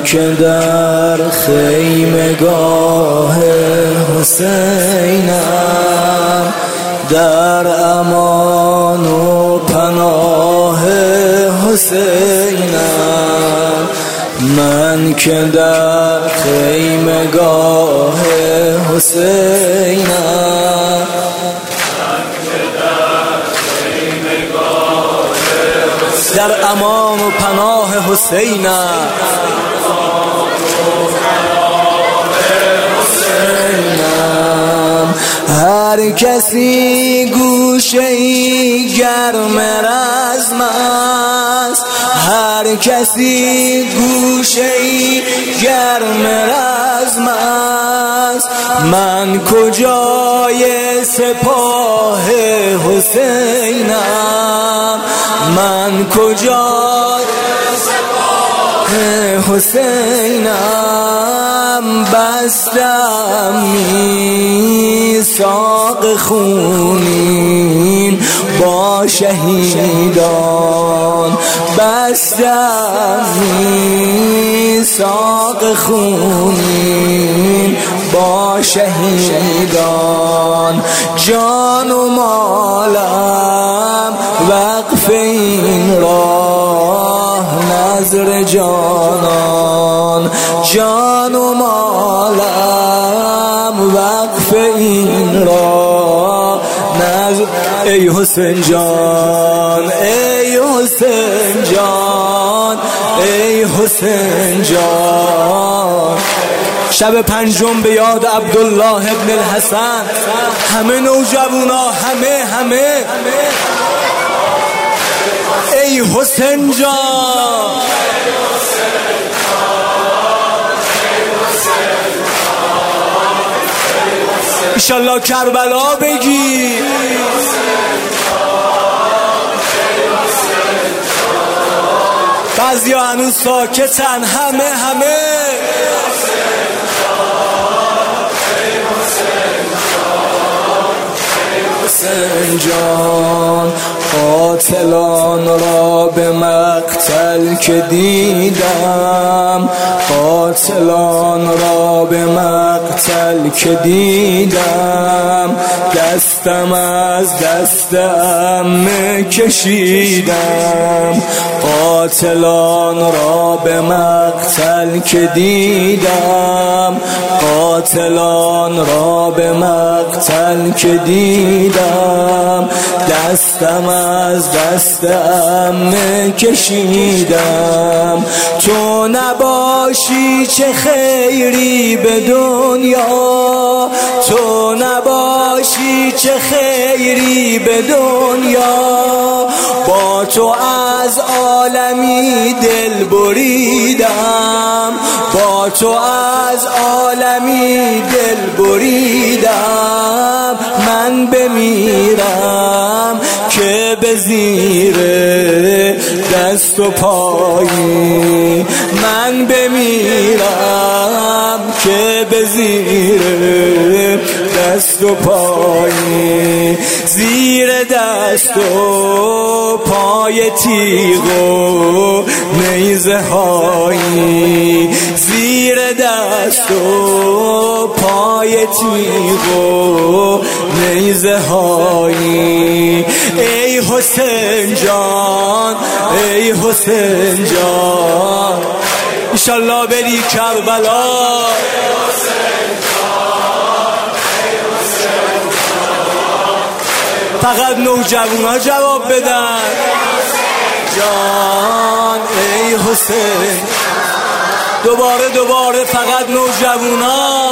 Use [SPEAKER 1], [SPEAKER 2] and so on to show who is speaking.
[SPEAKER 1] که در خیمگاه حسینم، در امان و پناه حسینم. من که در خیمگاه حسینم، در امان و پناه حسینم. هر کسی گوشه‌ای گرم رزم است، هر کسی گوشه‌ای گرم رزم است. من کجای سپاه حسینم، من کجای سپاه حسینم. بستم میثاق خونین با شهیدان، بستم میثاق خونین با شهیدان. جان و مالم وقف این راه نذر جانان، جان و مالم وقف این راه نذر. ای حسین جان، ای حسین جان، ای حسین جان. شب پنجم به یاد عبدالله ابن الحسن، همه نوجوانا، همه ای حسین جان. انشالله کربلا بگی. بعضی ها هنوز ساکتن، همه حسین جان. قاتلان را به مقتل که دیدم، قاتلان را به مقتل که دیدم. دستم از دست عمه کشیدم، قاتلان را به مقتل که دیدم، قاتلان را به مقتل که دیدم. دستم از دست عمه کشیدم. تو نباشی چه خیری به دنیا، تو نباشی چه خیری به دنیا. با تو از عالمی دل بریدم، با تو از عالمی دل بریدم. من بمیرم که به زیر دست و پایی، من بمیرم که به زیر دست و پایی. زیر دست و پای تیغ و نیزه هایی، زیر دست و پای تیغ و نیزه هایی. ای حسین جان، ای حسین جان. انشالله بری کربلا. فقط نوجوانا جواب بدن. جان ای حسین. دوباره فقط نوجوانا.